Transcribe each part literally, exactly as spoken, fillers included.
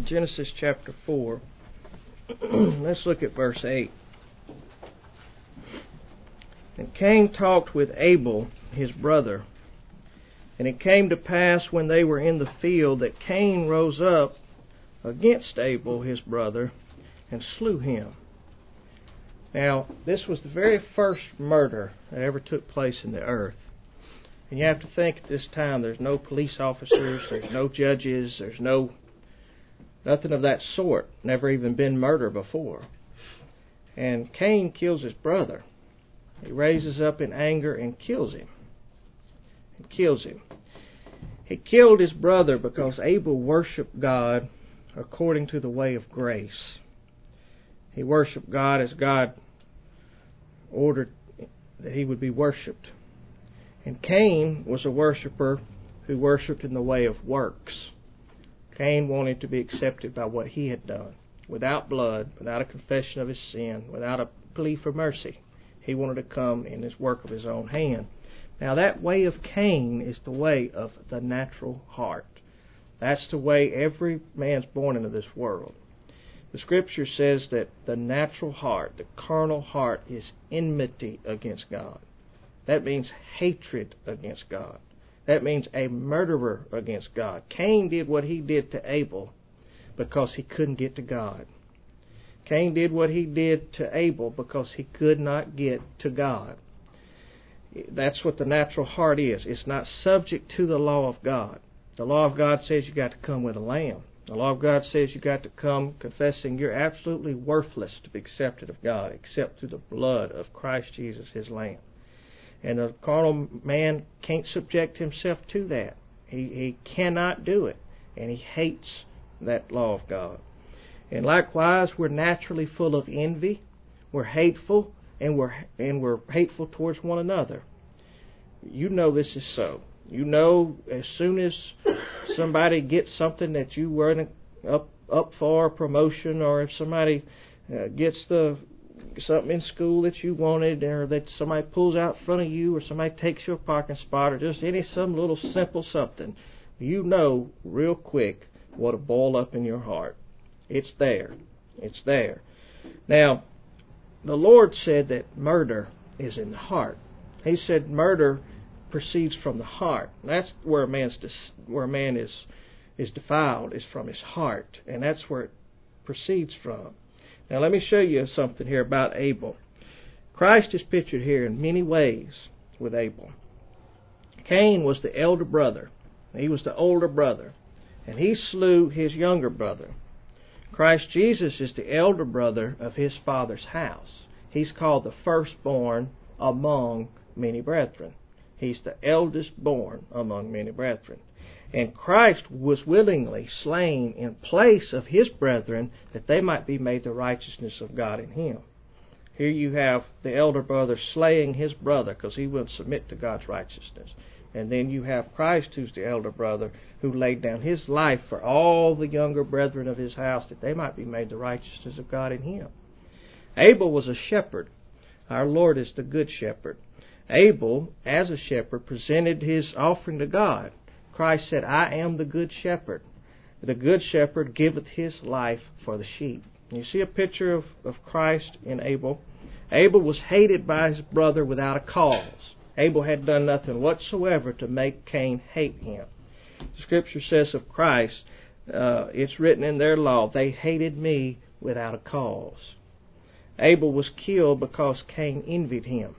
Genesis chapter four. Let's look at verse eight. And Cain talked with Abel, his brother. And it came to pass when they were in the field that Cain rose up against Abel, his brother, and slew him. Now, this was the very first murder that ever took place in the earth. And you have to think at this time there's no police officers, there's no judges, there's no nothing of that sort. Never even been murder before. And Cain kills his brother. He raises up in anger and kills him. And kills him. He killed his brother because Abel worshiped God according to the way of grace. He worshiped God as God ordered that he would be worshipped. And Cain was a worshiper who worshipped in the way of works. Cain wanted to be accepted by what he had done, without blood, without a confession of his sin, without a plea for mercy. He wanted to come in his work of his own hand. Now that way of Cain is the way of the natural heart. That's the way every man's born into this world. The Scripture says that the natural heart, the carnal heart, is enmity against God. That means hatred against God. That means a murderer against God. Cain did what he did to Abel because he couldn't get to God. Cain did what he did to Abel because he could not get to God. That's what the natural heart is. It's not subject to the law of God. The law of God says you got to come with a lamb. The law of God says you got to come confessing you're absolutely worthless to be accepted of God except through the blood of Christ Jesus, His Lamb. And the carnal man can't subject himself to that. He, he cannot do it. And he hates that law of God. And likewise, we're naturally full of envy. We're hateful, and we're and we're hateful towards one another. You know this is so. You know as soon as somebody gets something that you weren't up up for, a promotion, or if somebody uh, gets the something in school that you wanted, or that somebody pulls out in front of you, or somebody takes your parking spot, or just any some little simple something, you know real quick what'll boil up in your heart. It's there. It's there. Now, the Lord said that murder is in the heart. He said murder proceeds from the heart. That's where a man's where a man is is defiled, is from his heart, and that's where it proceeds from. Now let me show you something here about Abel. Christ is pictured here in many ways with Abel. Cain was the elder brother. He was the older brother, and he slew his younger brother. Christ Jesus is the elder brother of his Father's house. He's called the firstborn among many brethren. He's the eldest born among many brethren. And Christ was willingly slain in place of his brethren that they might be made the righteousness of God in him. Here you have the elder brother slaying his brother because he wouldn't submit to God's righteousness. And then you have Christ, who's the elder brother, who laid down his life for all the younger brethren of his house that they might be made the righteousness of God in him. Abel was a shepherd. Our Lord is the good shepherd. Abel, as a shepherd, presented his offering to God. Christ said, I am the good shepherd. The good shepherd giveth his life for the sheep. You see a picture of, of Christ in Abel. Abel was hated by his brother without a cause. Abel had done nothing whatsoever to make Cain hate him. The Scripture says of Christ, uh, it's written in their law, they hated me without a cause. Abel was killed because Cain envied him.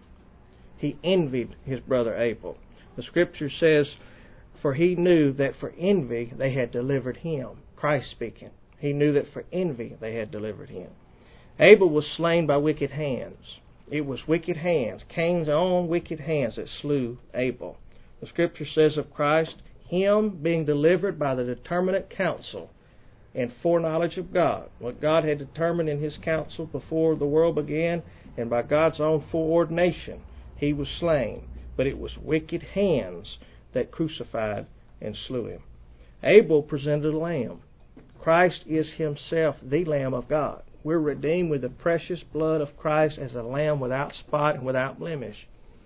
He envied his brother Abel. The Scripture says, for he knew that for envy they had delivered him. Christ speaking. He knew that for envy they had delivered him. Abel was slain by wicked hands. It was wicked hands, Cain's own wicked hands, that slew Abel. The Scripture says of Christ, him being delivered by the determinate counsel and foreknowledge of God. What God had determined in His counsel before the world began, and by God's own foreordination, He was slain. But it was wicked hands that crucified and slew Him. Abel presented a lamb. Christ is Himself the Lamb of God. We're redeemed with the precious blood of Christ as a lamb without spot and without blemish.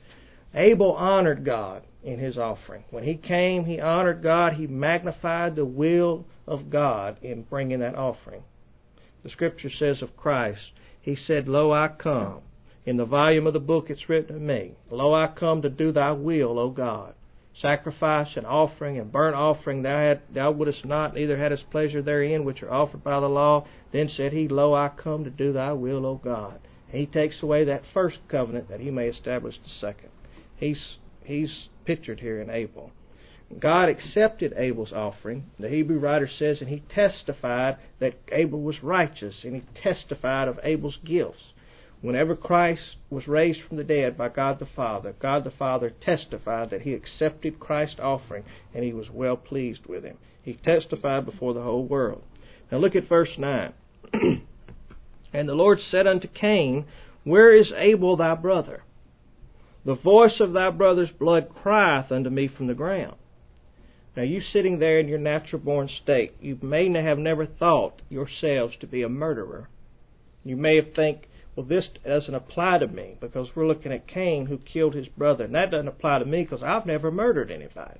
Abel honored God in his offering. When he came, he honored God. He magnified the will of God in bringing that offering. The Scripture says of Christ, He said, Lo, I come. In the volume of the book it's written of me, Lo, I come to do thy will, O God. Sacrifice and offering and burnt offering thou, had, thou wouldest not, neither hadst pleasure therein, which are offered by the law. Then said he, Lo, I come to do thy will, O God. And He takes away that first covenant that He may establish the second. He's, he's pictured here in Abel. God accepted Abel's offering. The Hebrew writer says, and He testified that Abel was righteous, and He testified of Abel's gifts. Whenever Christ was raised from the dead by God the Father, God the Father testified that He accepted Christ's offering, and He was well pleased with Him. He testified before the whole world. Now look at verse nine. And the Lord said unto Cain, Where is Abel thy brother? The voice of thy brother's blood crieth unto me from the ground. Now you sitting there in your natural-born state, you may have never thought yourselves to be a murderer. You may have think, well, this doesn't apply to me because we're looking at Cain who killed his brother. And that doesn't apply to me because I've never murdered anybody.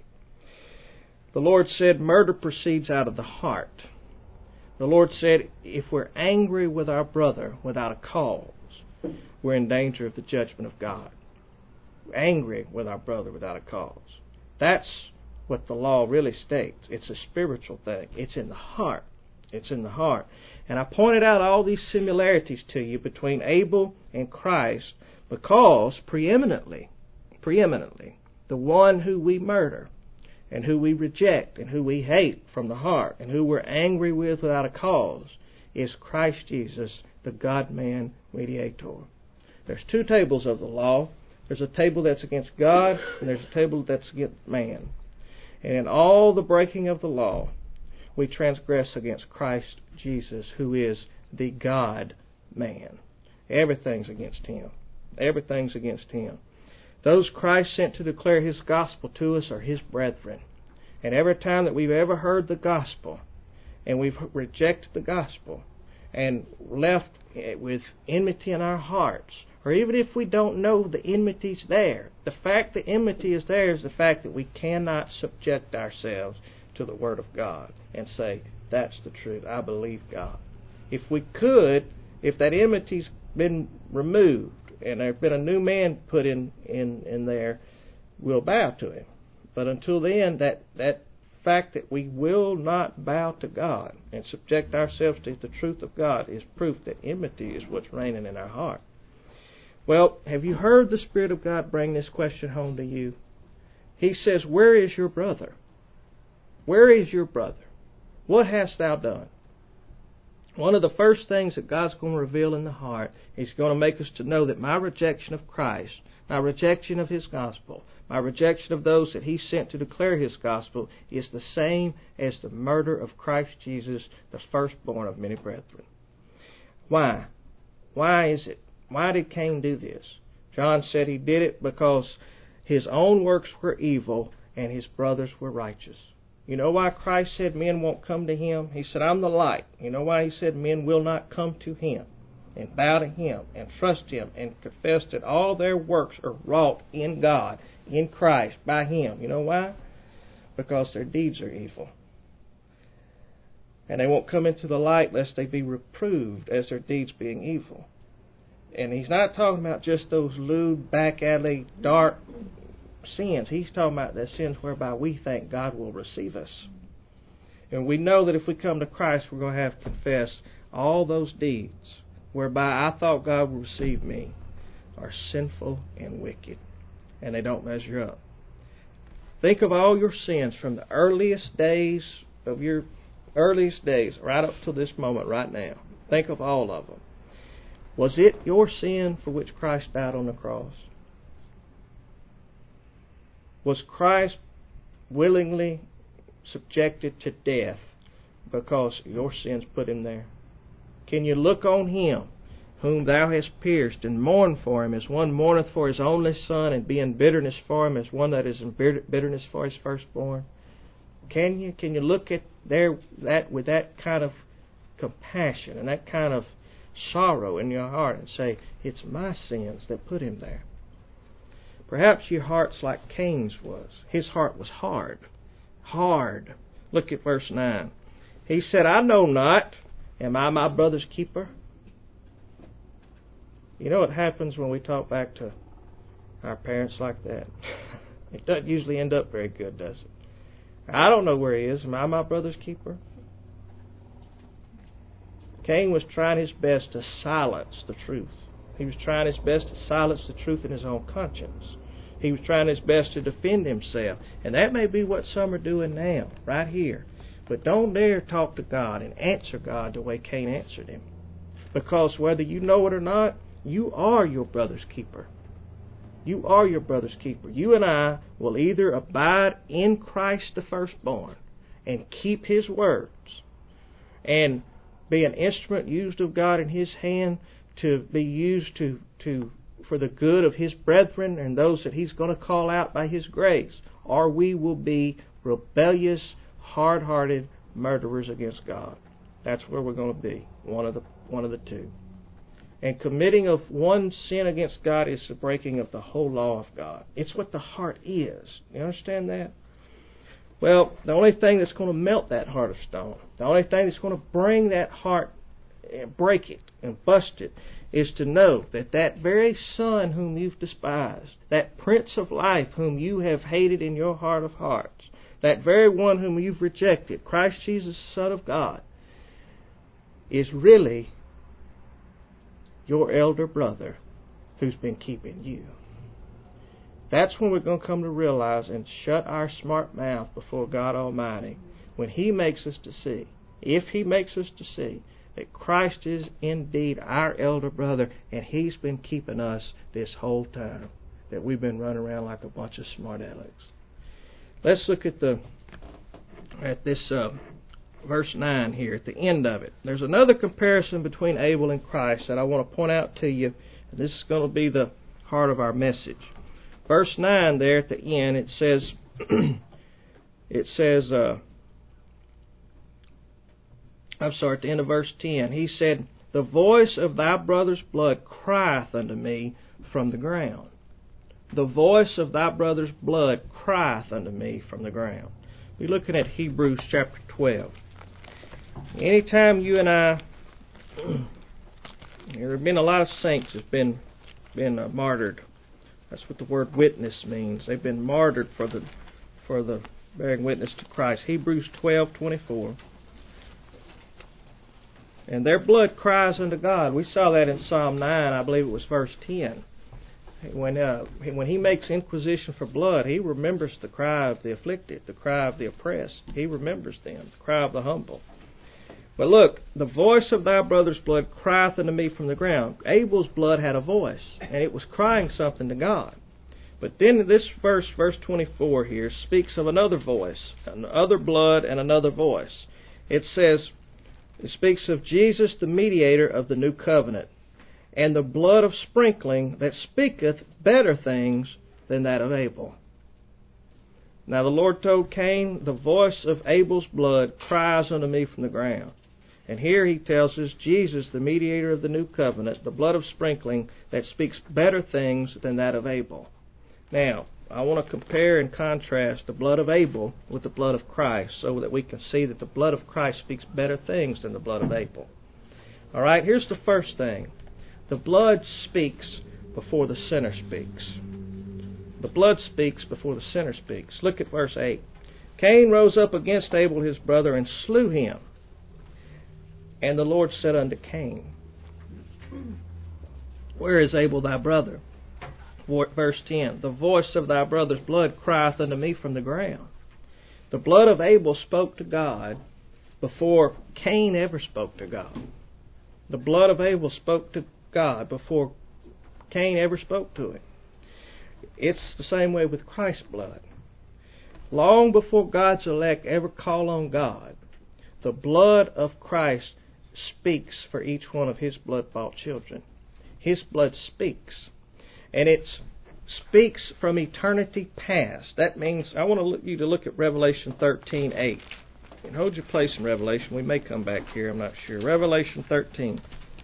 The Lord said murder proceeds out of the heart. The Lord said if we're angry with our brother without a cause, we're in danger of the judgment of God. We're angry with our brother without a cause. That's what the law really states. It's a spiritual thing. It's in the heart. It's in the heart. And I pointed out all these similarities to you between Abel and Christ because preeminently, preeminently, the one who we murder and who we reject and who we hate from the heart and who we're angry with without a cause is Christ Jesus, the God-man mediator. There's two tables of the law. There's a table that's against God and there's a table that's against man. And in all the breaking of the law, we transgress against Christ Jesus, who is the God-man. Everything's against Him. Everything's against Him. Those Christ sent to declare His gospel to us are His brethren. And every time that we've ever heard the gospel, and we've rejected the gospel, and left with enmity in our hearts, or even if we don't know the enmity's there, the fact that enmity is there is the fact that we cannot subject ourselves to the Word of God and say, that's the truth, I believe God. If we could, if that enmity's been removed and there's been a new man put in, in, in there, we'll bow to Him. But until then, that, that fact that we will not bow to God and subject ourselves to the truth of God is proof that enmity is what's reigning in our heart. Well, have you heard the Spirit of God bring this question home to you? He says, where is your brother? Where is your brother? What hast thou done? One of the first things that God's going to reveal in the heart is going to make us to know that my rejection of Christ, my rejection of His gospel, my rejection of those that He sent to declare His gospel is the same as the murder of Christ Jesus, the firstborn of many brethren. Why? Why is it? Why did Cain do this? John said he did it because his own works were evil and his brothers were righteous. You know why Christ said men won't come to Him? He said, I'm the light. You know why He said men will not come to Him and bow to Him and trust Him and confess that all their works are wrought in God, in Christ, by Him. You know why? Because their deeds are evil. And they won't come into the light lest they be reproved as their deeds being evil. And He's not talking about just those lewd, back alley, dark sins. He's talking about the sins whereby we think God will receive us. And we know that if we come to Christ, we're going to have to confess all those deeds whereby I thought God would receive me are sinful and wicked, and they don't measure up. Think of all your sins from the earliest days of your earliest days right up to this moment right now. Think of all of them. Was it your sin for which Christ died on the cross? Was Christ willingly subjected to death because your sins put Him there? Can you look on Him whom thou hast pierced and mourn for Him as one mourneth for his only son and be in bitterness for him as one that is in bitterness for his firstborn? Can you? Can you look at there that with that kind of compassion and that kind of sorrow in your heart and say, it's my sins that put Him there? Perhaps your heart's like Cain's was. His heart was hard. Hard. Look at verse nine. He said, I know not. Am I my brother's keeper? You know what happens when we talk back to our parents like that? It doesn't usually end up very good, does it? I don't know where he is. Am I my brother's keeper? Cain was trying his best to silence the truth. He was trying his best to silence the truth in his own conscience. He was trying his best to defend himself. And that may be what some are doing now, right here. But don't dare talk to God and answer God the way Cain answered him. Because whether you know it or not, you are your brother's keeper. You are your brother's keeper. You and I will either abide in Christ the firstborn and keep His words and be an instrument used of God in His hand to be used to, to for the good of His brethren and those that He's going to call out by His grace, or we will be rebellious, hard-hearted murderers against God. That's where we're going to be, one of the one of the two. And committing of one sin against God is the breaking of the whole law of God. It's what the heart is. You understand that? Well, the only thing that's going to melt that heart of stone, the only thing that's going to bring that heart, break it and bust it, is to know that that very Son whom you've despised, that Prince of Life whom you have hated in your heart of hearts, that very one whom you've rejected, Christ Jesus, Son of God, is really your elder brother who's been keeping you. That's when we're going to come to realize and shut our smart mouth before God Almighty when He makes us to see, if He makes us to see, that Christ is indeed our elder brother and He's been keeping us this whole time that we've been running around like a bunch of smart alecks. Let's look at the at this uh, verse nine here, at the end of it. There's another comparison between Abel and Christ that I want to point out to you. And this is going to be the heart of our message. Verse nine there at the end, it says, it says, uh, I'm sorry, at the end of verse ten, he said, the voice of thy brother's blood crieth unto me from the ground. The voice of thy brother's blood crieth unto me from the ground. We're looking at Hebrews chapter twelve. Anytime you and I, there have been a lot of saints that's been been uh, martyred. That's what the word witness means. They've been martyred for the for the bearing witness to Christ. Hebrews twelve twenty-four. And their blood cries unto God. We saw that in Psalm nine, I believe it was verse ten. When uh, when he makes inquisition for blood, he remembers the cry of the afflicted, the cry of the oppressed. He remembers them, the cry of the humble. But look, the voice of thy brother's blood crieth unto me from the ground. Abel's blood had a voice, and it was crying something to God. But then this verse, verse twenty-four here, speaks of another voice, another blood and another voice. It says, it speaks of Jesus, the mediator of the new covenant, and the blood of sprinkling that speaketh better things than that of Abel. Now the Lord told Cain, the voice of Abel's blood cries unto me from the ground. And here he tells us, Jesus, the mediator of the new covenant, the blood of sprinkling that speaks better things than that of Abel. Now, I want to compare and contrast the blood of Abel with the blood of Christ so that we can see that the blood of Christ speaks better things than the blood of Abel. All right, here's the first thing. The blood speaks before the sinner speaks. The blood speaks before the sinner speaks. Look at verse eight. Cain rose up against Abel his brother and slew him. And the Lord said unto Cain, where is Abel thy brother? Verse ten. The voice of thy brother's blood crieth unto me from the ground. The blood of Abel spoke to God before Cain ever spoke to God. The blood of Abel spoke to God before Cain ever spoke to him. It's the same way with Christ's blood. Long before God's elect ever call on God, the blood of Christ speaks for each one of His blood-bought children. His blood speaks. And it speaks from eternity past. That means, I want you to look at Revelation thirteen eight. And hold your place in Revelation. We may come back here, I'm not sure. Revelation thirteen.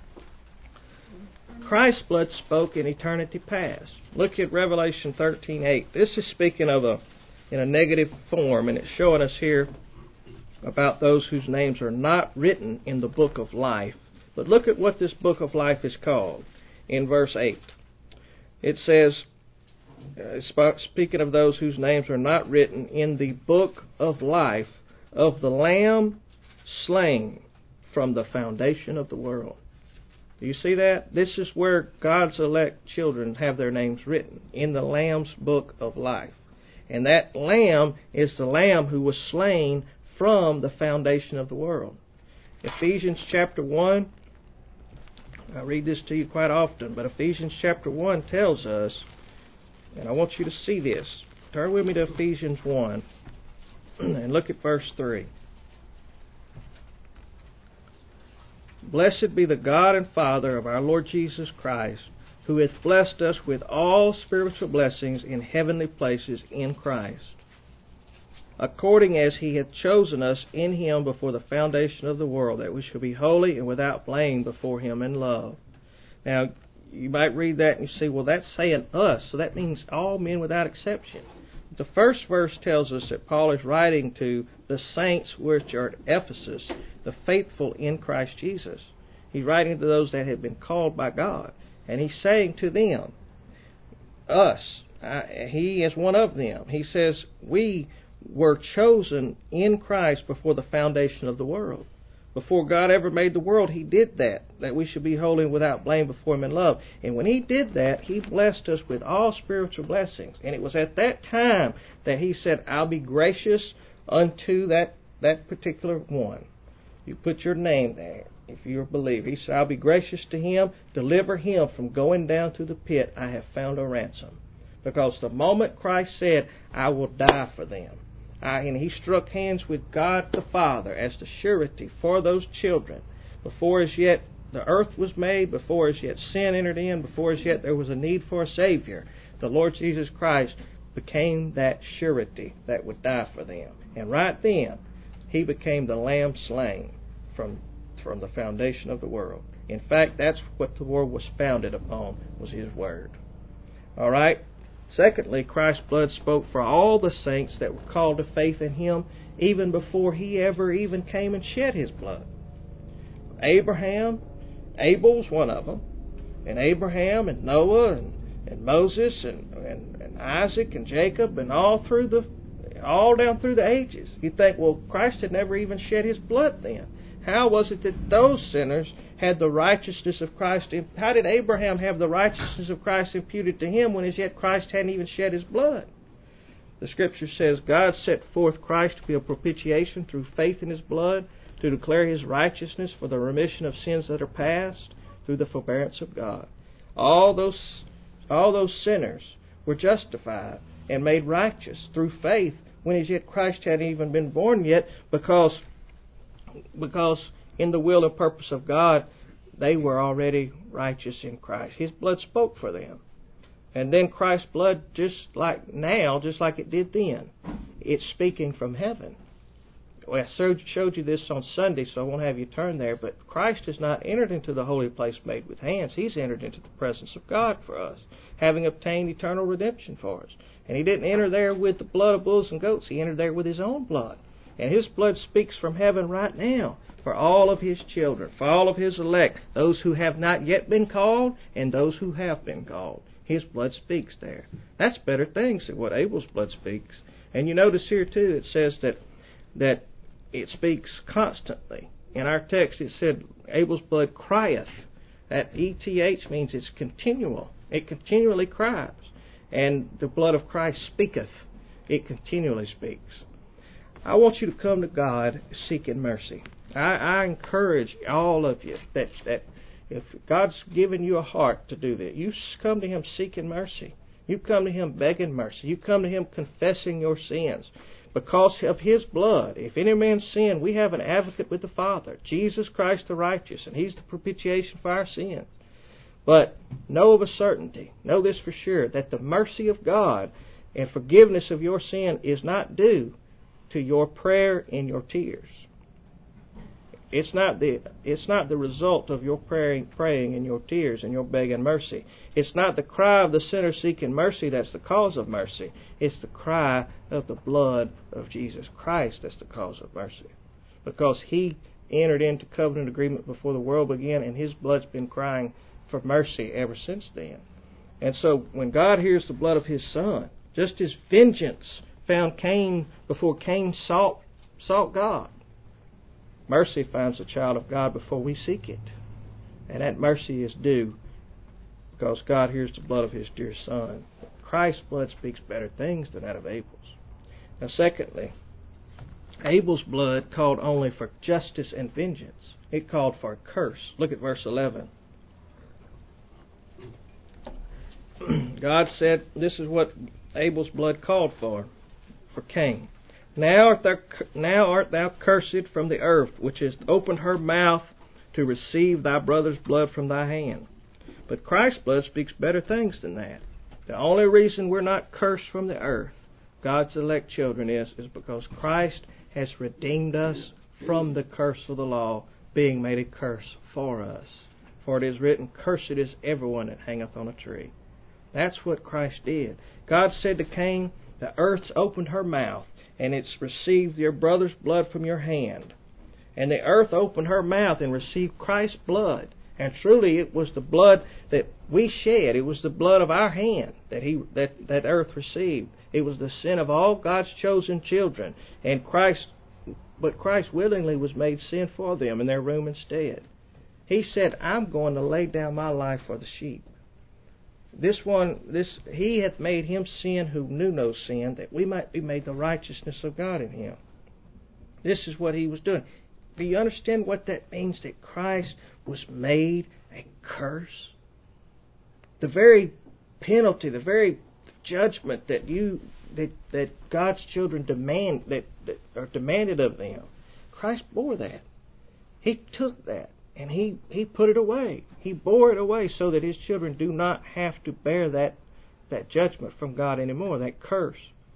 Christ's blood spoke in eternity past. Look at Revelation thirteen eight. This is speaking of a in a negative form, and it's showing us here about those whose names are not written in the book of life. But look at what this book of life is called in verse eight. It says, uh, speaking of those whose names are not written in the book of life of the Lamb slain from the foundation of the world. Do you see that? This is where God's elect children have their names written, in the Lamb's book of life. And that Lamb is the Lamb who was slain from the foundation of the world. Ephesians chapter one, I read this to you quite often, but Ephesians chapter one tells us, and I want you to see this. Turn with me to Ephesians one and look at verse three. Blessed be the God and Father of our Lord Jesus Christ, who hath blessed us with all spiritual blessings in heavenly places in Christ, according as he hath chosen us in him before the foundation of the world, that we should be holy and without blame before him in love. Now, you might read that and you say, well, that's saying us, so that means all men without exception. The first verse tells us that Paul is writing to the saints which are at Ephesus, the faithful in Christ Jesus. He's writing to those that have been called by God. And he's saying to them, us, I, he is one of them. He says, we were chosen in Christ before the foundation of the world. Before God ever made the world, he did that, that we should be holy and without blame before him in love. And when he did that, he blessed us with all spiritual blessings. And it was at that time that he said, I'll be gracious unto that, that particular one. You put your name there, if you're a believer. He said, I'll be gracious to him, deliver him from going down to the pit. I have found a ransom. Because the moment Christ said, I will die for them, I, and he struck hands with God the Father as the surety for those children. Before as yet the earth was made, before as yet sin entered in, before as yet there was a need for a Savior, the Lord Jesus Christ became that surety that would die for them. And right then, he became the Lamb slain from, from the foundation of the world. In fact, that's what the world was founded upon, was his word. All right? Secondly, Christ's blood spoke for all the saints that were called to faith in him even before he ever even came and shed his blood. Abraham, Abel's one of them, and Abraham and Noah and, and Moses and, and, and Isaac and Jacob and all through the all down through the ages. You think, well, Christ had never even shed his blood then. How was it that those sinners had the righteousness of Christ? How did Abraham have the righteousness of Christ imputed to him when as yet Christ hadn't even shed his blood? The Scripture says God set forth Christ to be a propitiation through faith in his blood, to declare his righteousness for the remission of sins that are past, through the forbearance of God. All those, all those sinners were justified and made righteous through faith when as yet Christ hadn't even been born yet, because Because in the will and purpose of God, they were already righteous in Christ. His blood spoke for them. And then Christ's blood, just like now, just like it did then, it's speaking from heaven. Well, I showed you this on Sunday, so I won't have you turn there, but Christ has not entered into the holy place made with hands. He's entered into the presence of God for us, having obtained eternal redemption for us. And he didn't enter there with the blood of bulls and goats. He entered there with his own blood. And his blood speaks from heaven right now for all of his children, for all of his elect, those who have not yet been called and those who have been called. His blood speaks there. That's better things than what Abel's blood speaks. And you notice here too, it says that that it speaks constantly. In our text it said Abel's blood crieth. That E T H means it's continual. It continually cries. And the blood of Christ speaketh. It continually speaks. I want you to come to God seeking mercy. I, I encourage all of you that, that if God's given you a heart to do that, you come to him seeking mercy. You come to him begging mercy. You come to him confessing your sins. Because of his blood, if any man sin, we have an advocate with the Father, Jesus Christ the righteous, and he's the propitiation for our sins. But know of a certainty, know this for sure, that the mercy of God and forgiveness of your sin is not due to your prayer and your tears. It's not the it's not the result of your praying, praying and your tears and your begging mercy. It's not the cry of the sinner seeking mercy that's the cause of mercy. It's the cry of the blood of Jesus Christ that's the cause of mercy. because he entered into covenant agreement before the world began, and his blood's been crying for mercy ever since then. And so when God hears the blood of his Son, just as vengeance found Cain before Cain sought, sought God, mercy finds the child of God before we seek it. And that mercy is due because God hears the blood of his dear Son. Christ's blood speaks better things than that of Abel's. Now, secondly, Abel's blood called only for justice and vengeance. It called for a curse. Look at verse eleven. God said, this is what Abel's blood called for, for Cain. Now art thou, now art thou cursed from the earth, which has opened her mouth to receive thy brother's blood from thy hand. But Christ's blood speaks better things than that. The only reason we're not cursed from the earth, God's elect children, is, is because Christ has redeemed us from the curse of the law, being made a curse for us. For it is written, cursed is everyone that hangeth on a tree. That's what Christ did. God said to Cain, the earth's opened her mouth, and it's received your brother's blood from your hand. And the earth opened her mouth and received Christ's blood. And truly it was the blood that we shed. It was the blood of our hand that he that, that earth received. It was the sin of all God's chosen children. And Christ, but Christ willingly was made sin for them in their room instead. He said, I'm going to lay down my life for the sheep. This one, this he hath made him sin who knew no sin, that we might be made the righteousness of God in him. This is what he was doing. Do you understand what that means, that Christ was made a curse? The very penalty, the very judgment that you that that God's children demand that, that are demanded of them, Christ bore that. He took that. And he, he put it away. He bore it away so that his children do not have to bear that, that judgment from God anymore, that curse.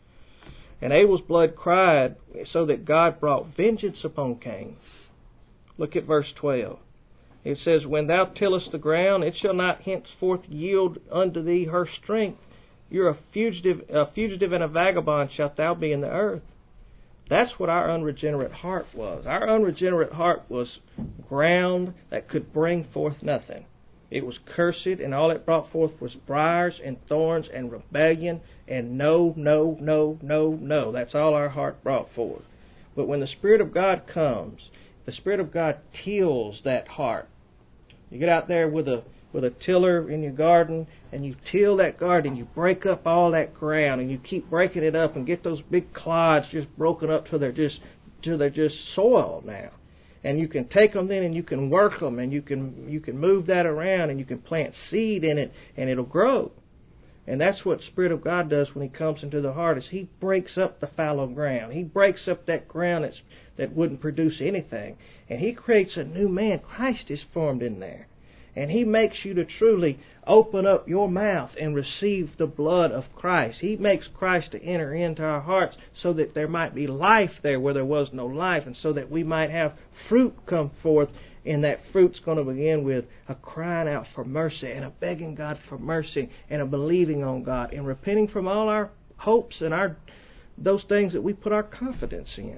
And Abel's blood cried so that God brought vengeance upon Cain. Look at verse twelve. It says, when thou tillest the ground, it shall not henceforth yield unto thee her strength. You're a fugitive, a fugitive and a vagabond shalt thou be in the earth. That's what our unregenerate heart was. Our unregenerate heart was ground that could bring forth nothing. It was cursed, and all it brought forth was briars and thorns and rebellion and no, no, no, no, no. That's all our heart brought forth. But when the Spirit of God comes, the Spirit of God tills that heart. You get out there with a with a tiller in your garden, and you till that garden, you break up all that ground, and you keep breaking it up and get those big clods just broken up till they're just till they're just soil now. And you can take them then and you can work them, and you can you can move that around, and you can plant seed in it, and it'll grow. And that's what the Spirit of God does when He comes into the heart, is He breaks up the fallow ground. He breaks up that ground that's, that wouldn't produce anything. And He creates a new man. Christ is formed in there. And He makes you to truly open up your mouth and receive the blood of Christ. He makes Christ to enter into our hearts so that there might be life there where there was no life, and so that we might have fruit come forth. And that fruit's going to begin with a crying out for mercy, and a begging God for mercy, and a believing on God, and repenting from all our hopes and our those things that we put our confidence in.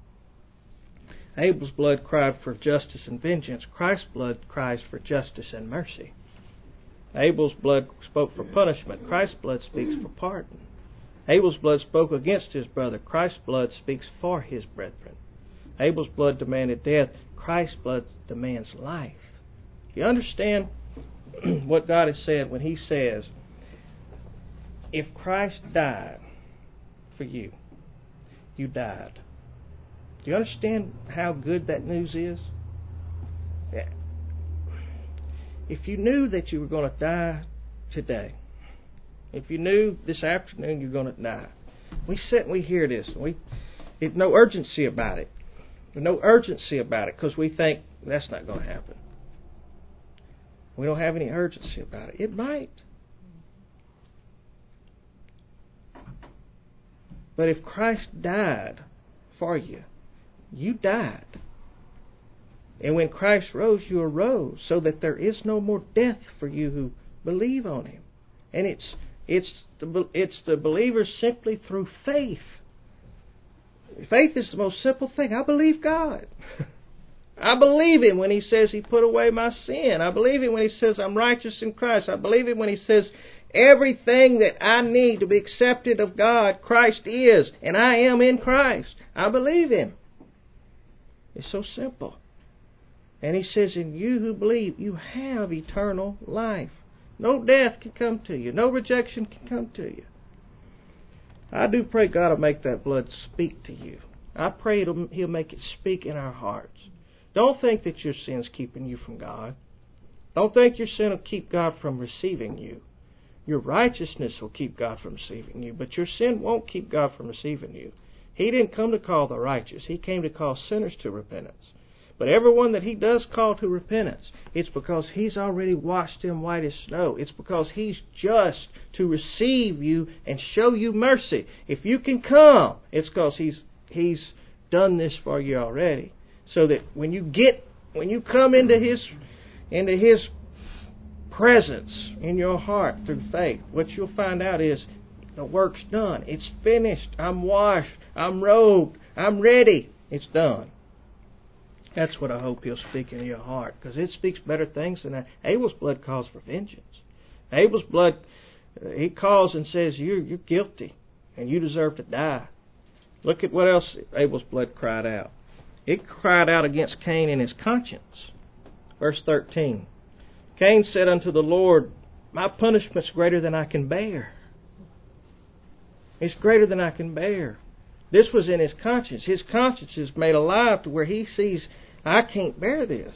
Abel's blood cried for justice and vengeance. Christ's blood cries for justice and mercy. Abel's blood spoke for punishment. Christ's blood speaks for pardon. Abel's blood spoke against his brother. Christ's blood speaks for his brethren. Abel's blood demanded death. Christ's blood demands life. You understand what God has said when He says, if Christ died for you, you died. Do you understand how good that news is? If you knew that you were going to die today, if you knew this afternoon you're going to die, we sit and we hear this, and we there's no urgency about it. There's no urgency about it because we think that's not going to happen. We don't have any urgency about it. It might. But if Christ died for you, you died. And when Christ rose, you arose, so that there is no more death for you who believe on Him. And it's it's the, it's the believers simply through faith. Faith is the most simple thing. I believe God. I believe Him when He says He put away my sin. I believe Him when He says I'm righteous in Christ. I believe Him when He says everything that I need to be accepted of God, Christ is, and I am in Christ. I believe Him. It's so simple. And He says, in you who believe, you have eternal life. No death can come to you. No rejection can come to you. I do pray God will make that blood speak to you. I pray He'll make it speak in our hearts. Don't think that your sin's keeping you from God. Don't think your sin will keep God from receiving you. Your righteousness will keep God from receiving you, but your sin won't keep God from receiving you. He didn't come to call the righteous. He came to call sinners to repentance. But everyone that He does call to repentance, it's because He's already washed them white as snow. It's because He's just to receive you and show you mercy. If you can come, it's because He's He's done this for you already. So that when you get when you come into His into His presence in your heart through faith, what you'll find out is the work's done. It's finished. I'm washed. I'm robed. I'm ready. It's done. That's what I hope He'll speak in your heart, because it speaks better things than that. Abel's blood calls for vengeance. Abel's blood, uh, he calls and says, you're, you're guilty and you deserve to die. Look at what else Abel's blood cried out. It cried out against Cain in his conscience. Verse thirteen. Cain said unto the Lord, my punishment's greater than I can bear. It's greater than I can bear. This was in his conscience. His conscience is made alive to where he sees, I can't bear this.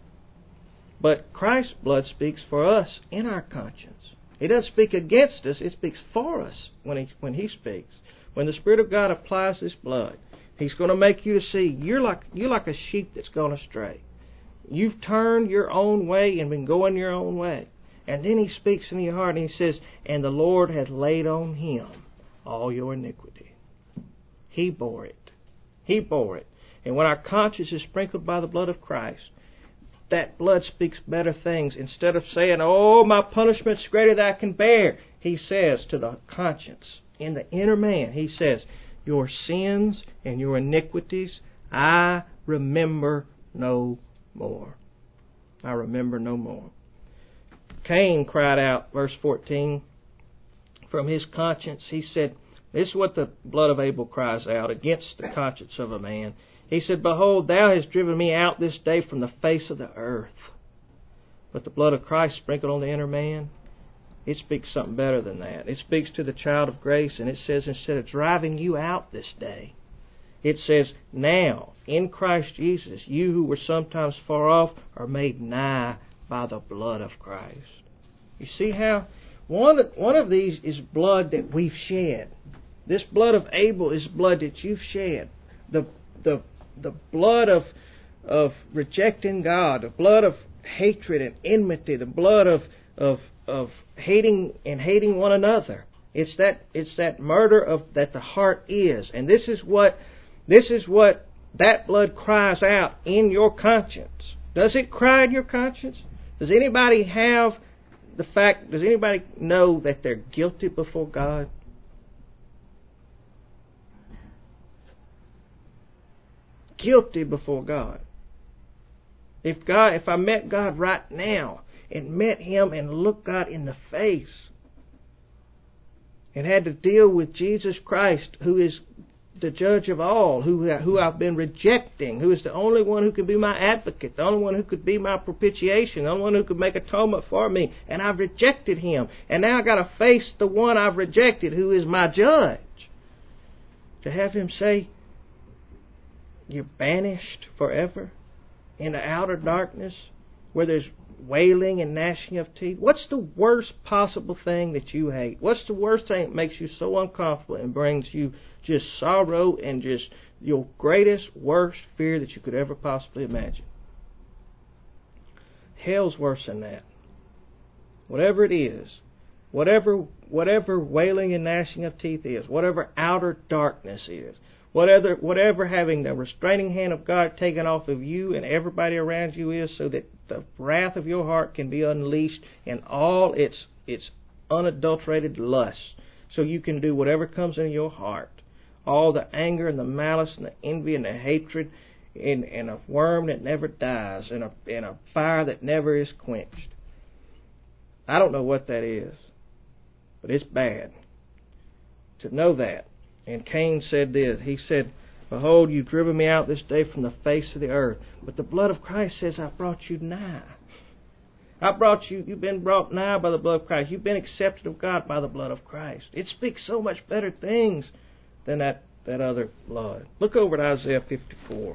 But Christ's blood speaks for us in our conscience. It doesn't speak against us. It speaks for us when he, when he speaks. When the Spirit of God applies His blood, He's going to make you to see you're like, you're like a sheep that's gone astray. You've turned your own way and been going your own way. And then He speaks in your heart and He says, and the Lord hath laid on Him all your iniquity. He bore it. He bore it. And when our conscience is sprinkled by the blood of Christ, that blood speaks better things. Instead of saying, oh, my punishment's greater than I can bear, He says to the conscience, in the inner man, He says, your sins and your iniquities I remember no more. I remember no more. Cain cried out, verse fourteen, from his conscience, he said, this is what the blood of Abel cries out against the conscience of a man. He said, behold, thou hast driven me out this day from the face of the earth. But the blood of Christ sprinkled on the inner man, it speaks something better than that. It speaks to the child of grace, and it says, instead of driving you out this day, it says, now, in Christ Jesus, you who were sometimes far off are made nigh by the blood of Christ. You see how one, one of these is blood that we've shed. This blood of Abel is blood that you've shed. The the the blood of of rejecting God, the blood of hatred and enmity, the blood of of of hating and hating one another. It's that it's that murder of that the heart is. And this is what this is what that blood cries out in your conscience. Does it cry in your conscience? Does anybody have the fact, does anybody know that they're guilty before God? Guilty before God. If God, if I met God right now and met Him and looked God in the face and had to deal with Jesus Christ, who is the judge of all, who who I've been rejecting, who is the only one who could be my advocate, the only one who could be my propitiation, the only one who could make atonement for me, and I've rejected Him, and now I've got to face the one I've rejected, who is my judge. To have Him say, you're banished forever into outer darkness where there's wailing and gnashing of teeth. What's the worst possible thing that you hate? What's the worst thing that makes you so uncomfortable and brings you just sorrow and just your greatest, worst fear that you could ever possibly imagine? Hell's worse than that. Whatever it is, whatever whatever wailing and gnashing of teeth is, whatever outer darkness is, Whatever, whatever having the restraining hand of God taken off of you and everybody around you is, so that the wrath of your heart can be unleashed in all its its unadulterated lust, so you can do whatever comes into your heart. all the anger and the malice and the envy and the hatred, and, and a worm that never dies, and a, and a fire that never is quenched. I don't know what that is, but it's bad to know that. And Cain said this. He said, "Behold, you've driven me out this day from the face of the earth. But the blood of Christ says, I've brought you nigh." I brought you, you've been brought nigh by the blood of Christ. You've been accepted of God by the blood of Christ. It speaks so much better things than that, that other blood. Look over at Isaiah fifty-four.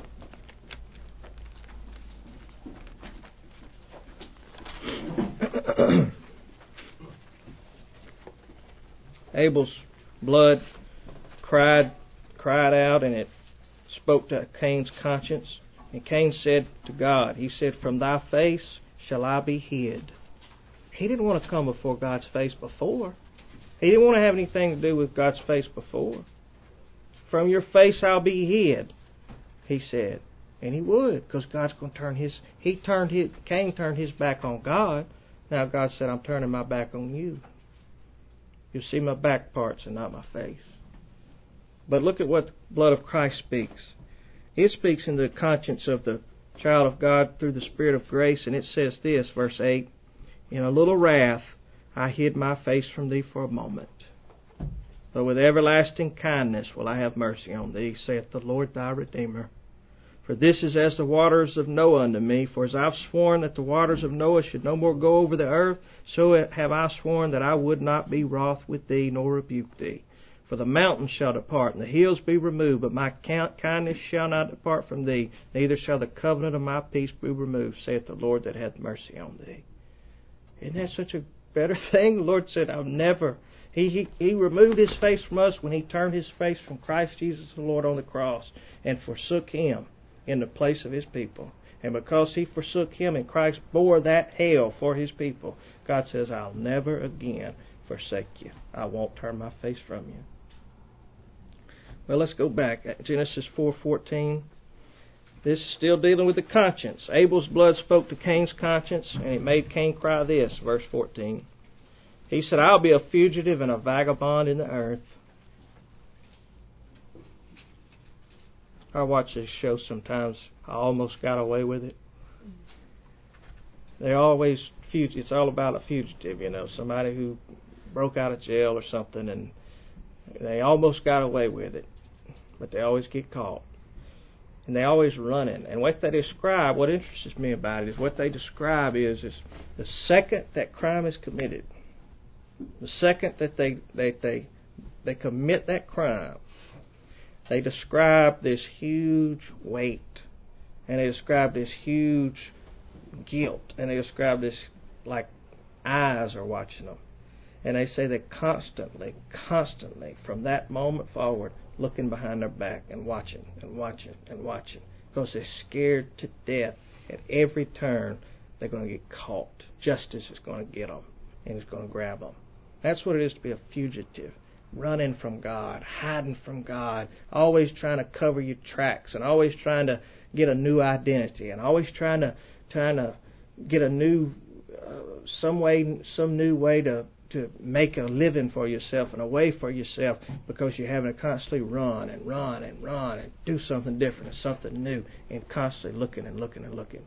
Abel's blood cried cried out, and it spoke to Cain's conscience. And Cain said to God, he said, "From thy face shall I be hid." He didn't want to come before God's face before. He didn't want to have anything to do with God's face before. "From your face I'll be hid," he said. And he would, because God's going to turn his, he turned his, Cain turned his back on God. Now God said, "I'm turning my back on you. You'll see my back parts and not my face." But look at what the blood of Christ speaks. It speaks in the conscience of the child of God through the Spirit of grace, and it says this, verse eight, "In a little wrath I hid my face from thee for a moment. But with everlasting kindness will I have mercy on thee, saith the Lord thy Redeemer. For this is as the waters of Noah unto me. For as I've sworn that the waters of Noah should no more go over the earth, so have I sworn that I would not be wroth with thee, nor rebuke thee. For the mountains shall depart, and the hills be removed, but my kindness shall not depart from thee, neither shall the covenant of my peace be removed, saith the Lord that hath mercy on thee." Isn't that such a better thing? The Lord said, I'll never... He, he, he removed His face from us when He turned His face from Christ Jesus the Lord on the cross and forsook Him in the place of His people. And because He forsook Him and Christ bore that hell for His people, God says, I'll never again forsake you. I won't turn my face from you. Well, let's go back. Genesis four fourteen. This is still dealing with the conscience. Abel's blood spoke to Cain's conscience, and it made Cain cry this, verse fourteen. He said, "I'll be a fugitive and a vagabond in the earth." I watch this show sometimes. I almost got away with it. They're always fugitives. It's all about a fugitive, you know, somebody who broke out of jail or something, and they almost got away with it, but they always get caught. And they always running. And what they describe, what interests me about it is what they describe is, is the second that crime is committed, the second that they, they, they, they commit that crime, they describe this huge weight, and they describe this huge guilt, and they describe this like eyes are watching them. And they say they constantly, constantly, from that moment forward, looking behind their back and watching and watching and watching, because they're scared to death. At every turn, they're going to get caught. Justice is going to get them, and it's going to grab them. That's what it is to be a fugitive, running from God, hiding from God, always trying to cover your tracks, and always trying to get a new identity, and always trying to trying to get a new, uh, some way, some new way to. to make a living for yourself and a way for yourself, because you're having to constantly run and run and run and do something different and something new, and constantly looking and looking and looking.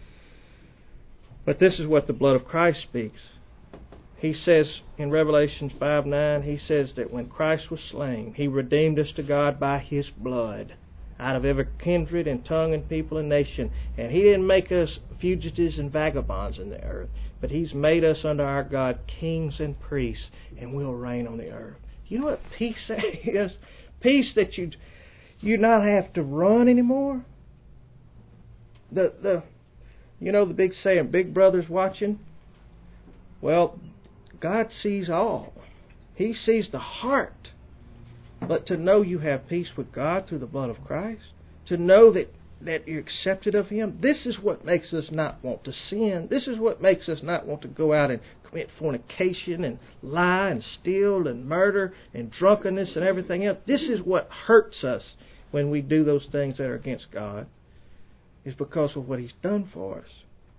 But this is what the blood of Christ speaks. He says in Revelation five nine, he says that when Christ was slain, He redeemed us to God by His blood, out of every kindred and tongue and people and nation. And He didn't make us fugitives and vagabonds in the earth, but He's made us unto our God kings and priests, and we'll reign on the earth. You know what peace is? Peace that you you not have to run anymore. The the you know the big saying, Big Brother's watching. Well, God sees all. He sees the heart. But to know you have peace with God through the blood of Christ, to know that, that you're accepted of Him, this is what makes us not want to sin. This is what makes us not want to go out and commit fornication and lie and steal and murder and drunkenness and everything else. This is what hurts us when we do those things that are against God, is because of what He's done for us.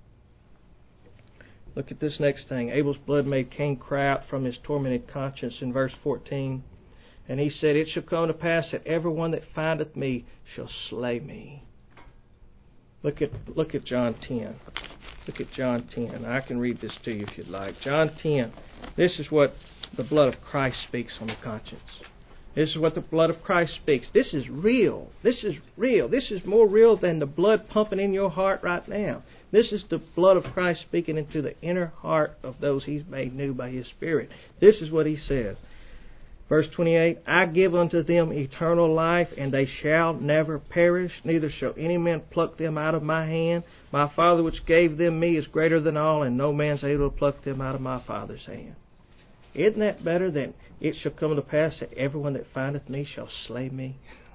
Look at this next thing. Abel's blood made Cain cry out from his tormented conscience in verse fourteen. And he said, it shall come to pass that everyone that findeth me shall slay me. Look at look at John ten. Look at John ten. I can read this to you if you'd like. John ten. This is what the blood of Christ speaks on the conscience. This is what the blood of Christ speaks. This is real. This is real. This is more real than the blood pumping in your heart right now. This is the blood of Christ speaking into the inner heart of those He's made new by His Spirit. This is what He says. Verse twenty-eight, I give unto them eternal life, and they shall never perish, neither shall any man pluck them out of my hand. My Father which gave them me is greater than all, and no man's able to pluck them out of my Father's hand. Isn't that better than it shall come to pass that everyone that findeth me shall slay me?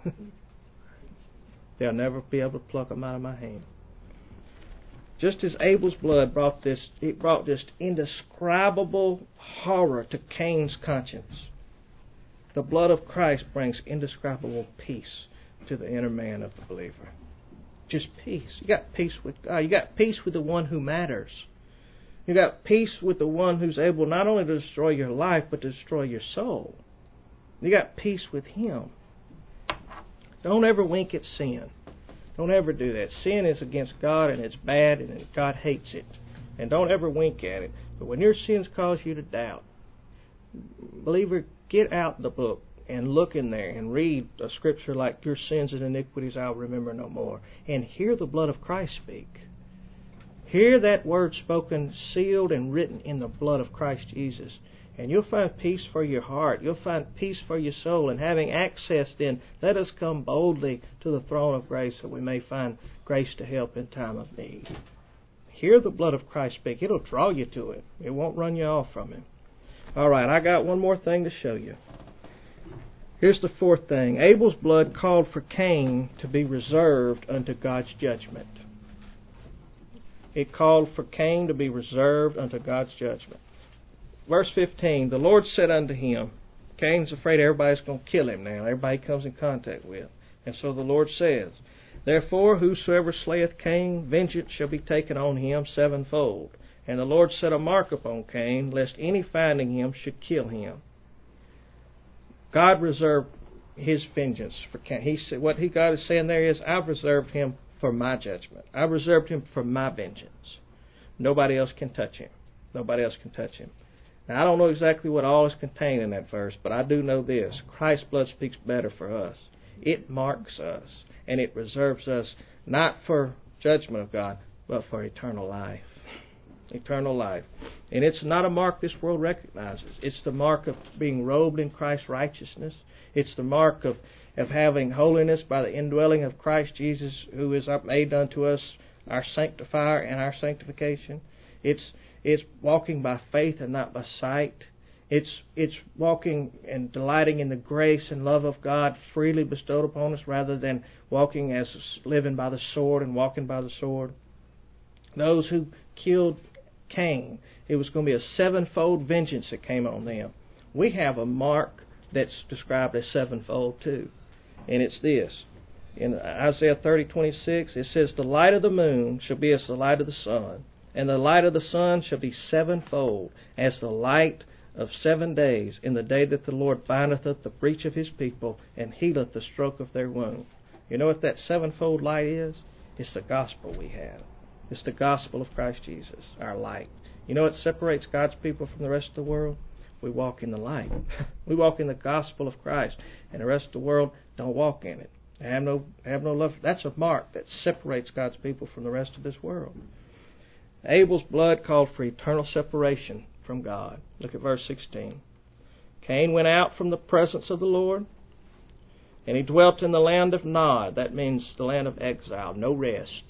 They'll never be able to pluck them out of my hand. Just as Abel's blood brought this, it brought just indescribable horror to Cain's conscience. The blood of Christ brings indescribable peace to the inner man of the believer. Just peace. You got peace with God. You got peace with the one who matters. You got peace with the one who's able not only to destroy your life, but to destroy your soul. You got peace with Him. Don't ever wink at sin. Don't ever do that. Sin is against God, and it's bad, and God hates it. And don't ever wink at it. But when your sins cause you to doubt, believer, get out the book and look in there and read a scripture like, your sins and iniquities I'll remember no more. And hear the blood of Christ speak. Hear that word spoken, sealed, and written in the blood of Christ Jesus. And you'll find peace for your heart. You'll find peace for your soul. And having access then, let us come boldly to the throne of grace that we may find grace to help in time of need. Hear the blood of Christ speak. It'll draw you to it. It won't run you off from Him. All right, I got one more thing to show you. Here's the fourth thing. Abel's blood called for Cain to be reserved unto God's judgment. It called for Cain to be reserved unto God's judgment. Verse fifteen, the Lord said unto him, Cain's afraid everybody's going to kill him now. Everybody he comes in contact with. And so the Lord says, Therefore whosoever slayeth Cain, vengeance shall be taken on him sevenfold. And the Lord set a mark upon Cain, lest any finding him should kill him. God reserved His vengeance for Cain. He said, what he God is saying there is, I've reserved him for my judgment. I've reserved him for my vengeance. Nobody else can touch him. Nobody else can touch him. Now, I don't know exactly what all is contained in that verse, but I do know this. Christ's blood speaks better for us. It marks us, and it reserves us not for judgment of God, but for eternal life. Eternal life. And it's not a mark this world recognizes. It's the mark of being robed in Christ's righteousness. It's the mark of, of having holiness by the indwelling of Christ Jesus, who is made unto us our sanctifier and our sanctification. It's it's walking by faith and not by sight. It's it's walking and delighting in the grace and love of God freely bestowed upon us, rather than walking as living by the sword and walking by the sword. Those who killed Cain, it was going to be a sevenfold vengeance that came on them. We have a mark that's described as sevenfold too, and it's this. In Isaiah thirty twenty-six, it says, The light of the moon shall be as the light of the sun, and the light of the sun shall be sevenfold, as the light of seven days, in the day that the Lord bindeth up the breach of His people, and healeth the stroke of their wound. You know what that sevenfold light is? It's the gospel we have. It's the gospel of Christ Jesus, our light. You know what separates God's people from the rest of the world? We walk in the light. We walk in the gospel of Christ, and the rest of the world don't walk in it. They have no, have no love. That's a mark that separates God's people from the rest of this world. Abel's blood called for eternal separation from God. Look at verse sixteen. Cain went out from the presence of the Lord, and he dwelt in the land of Nod. That means the land of exile, no rest.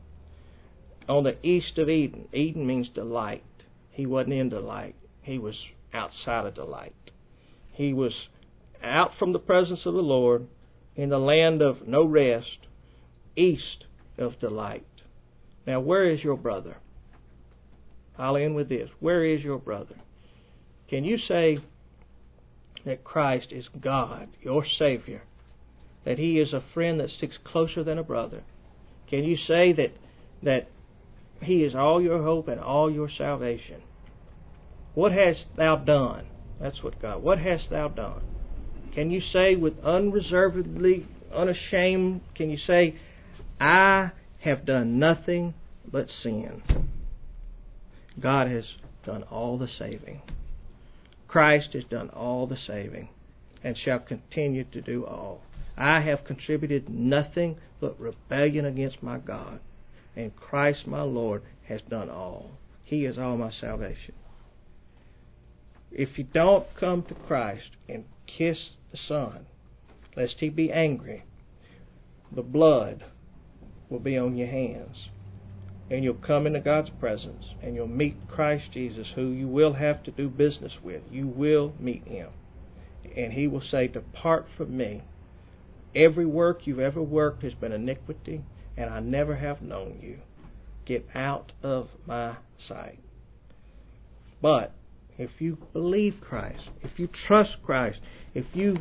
On the east of Eden. Eden means delight. He wasn't in delight. He was outside of delight. He was out from the presence of the Lord in the land of no rest, east of delight. Now, where is your brother? I'll end with this. Where is your brother? Can you say that Christ is God, your Savior, that He is a friend that sticks closer than a brother? Can you say that that He is all your hope and all your salvation? What hast thou done? That's what God. What hast thou done? Can you say with unreservedly, unashamed, can you say, I have done nothing but sin? God has done all the saving. Christ has done all the saving and shall continue to do all. I have contributed nothing but rebellion against my God, and Christ my Lord has done all. He is all my salvation. If you don't come to Christ and kiss the Son, lest He be angry, the blood will be on your hands. And you'll come into God's presence, and you'll meet Christ Jesus, who you will have to do business with. You will meet Him. And He will say, depart from me. Every work you've ever worked has been iniquity, and I never have known you. Get out of my sight. But if you believe Christ, if you trust Christ, if you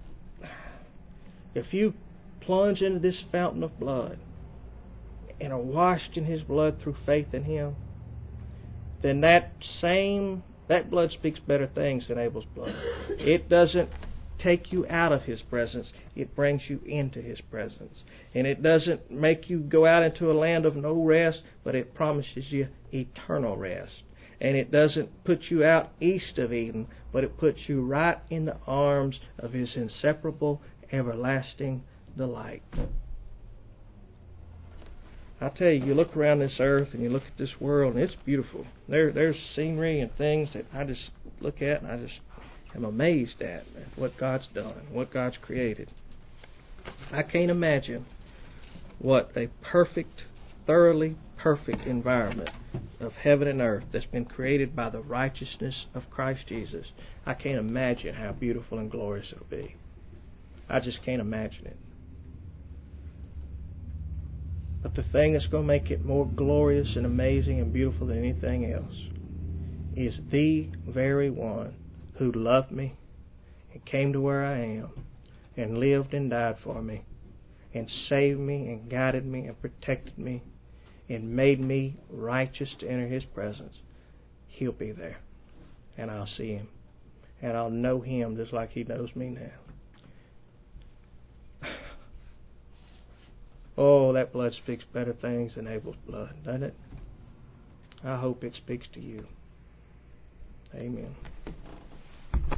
if you plunge into this fountain of blood and are washed in His blood through faith in Him, then that same that blood speaks better things than Abel's blood. It doesn't take you out of His presence, it brings you into His presence. And it doesn't make you go out into a land of no rest, but it promises you eternal rest. And it doesn't put you out east of Eden, but it puts you right in the arms of His inseparable, everlasting delight. I tell you, you look around this earth and you look at this world, and it's beautiful. There, there's scenery and things that I just look at and I just am amazed at, at what God's done, what God's created. I can't imagine what a perfect, thoroughly perfect environment of heaven and earth that's been created by the righteousness of Christ Jesus. I can't imagine how beautiful and glorious it'll be. I just can't imagine it. But the thing that's going to make it more glorious and amazing and beautiful than anything else is the very one who loved me and came to where I am and lived and died for me and saved me and guided me and protected me and made me righteous to enter His presence. He'll be there, and I'll see Him, and I'll know Him just like He knows me now. Oh, that blood speaks better things than Abel's blood, doesn't it? I hope it speaks to you. Amen.